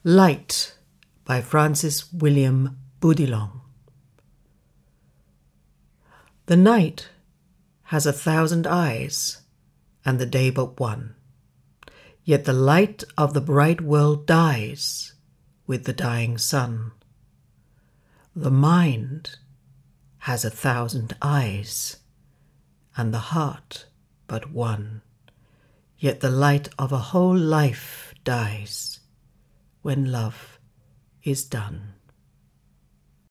Light by Francis William Boudillon. The night has 1,000 eyes, and the day but one. Yet the light of the bright world dies with the dying sun. The mind has 1,000 eyes, and the heart but one. Yet the light of a whole life dies when love is done.